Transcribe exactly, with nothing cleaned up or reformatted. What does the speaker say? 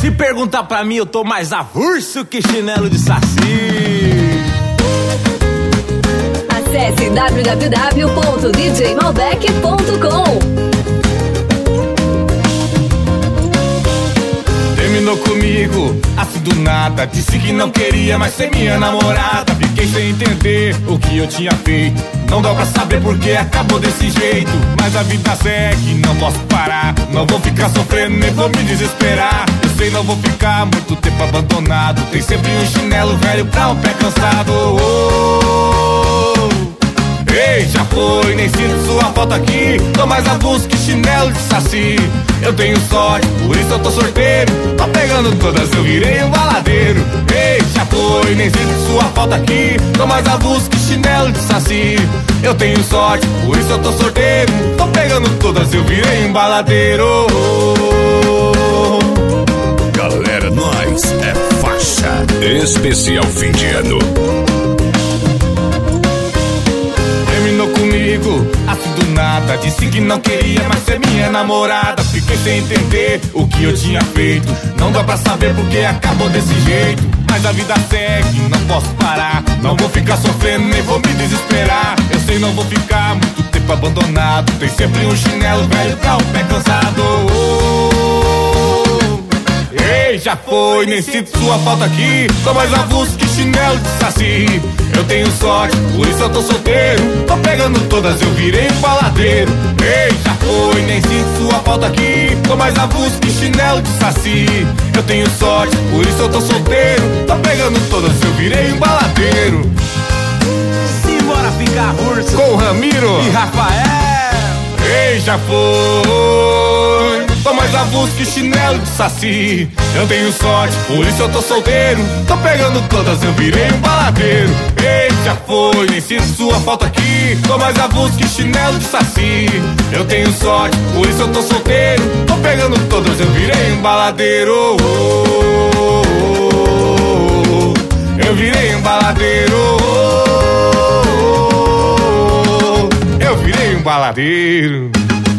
Se perguntar pra mim, eu tô mais avulso que chinelo de saci. Acesse w w w ponto d j malbec ponto com. Terminou comigo, assim do nada. Disse que não queria mais ser minha namorada. Fiquei sem entender o que eu tinha feito. Não dá pra saber porque acabou desse jeito. Mas a vida segue, não posso parar. Não vou ficar sofrendo, nem vou me desesperar. Eu sei, não vou ficar muito tempo abandonado. Tem sempre um chinelo velho pra um pé cansado. Oh, ei, já foi, nem sinto sua falta aqui. Tô mais avulso que chinelo de saci. Eu tenho sorte, por isso eu tô sorteiro. Tô pegando todas, eu virei um baladeiro. Ei, já foi, nem sinto sua falta aqui. Tô mais avulso que chinelo de saci. Eu tenho sorte, por isso eu tô sorteiro. Tô pegando todas, eu virei um baladeiro. Galera, nós é faixa especial fim de ano. Terminou comigo, assim do nada. Disse que não queria mais ser minha namorada. Fiquei sem entender o que eu tinha feito. Não dá pra saber porque acabou desse jeito. Mas a vida segue, não posso parar. Não vou ficar sofrendo, nem vou me desesperar. Eu sei, não vou ficar muito tempo abandonado. Tem sempre um chinelo velho pra um pé cansado. Ei, já foi, nem sinto sua falta aqui. Tô mais avulso que chinelo de saci. Eu tenho sorte, por isso eu tô solteiro. Tô pegando todas, eu virei um baladeiro. Ei, já foi, nem sinto sua falta aqui. Tô mais avulso que chinelo de saci. Eu tenho sorte, por isso eu tô solteiro. Tô pegando todas, eu virei um baladeiro. Simbora ficar urso com Ramiro e Rafael. Ei, já foi, tô mais avulso que chinelo de saci. Eu tenho sorte, por isso eu tô solteiro. Tô pegando todas, eu virei um baladeiro. Ei, já foi, nem sinto sua falta aqui. Tô mais avulso que chinelo de saci. Eu tenho sorte, por isso eu tô solteiro. Tô pegando todas, eu virei um baladeiro. Eu virei um baladeiro. Eu virei um baladeiro.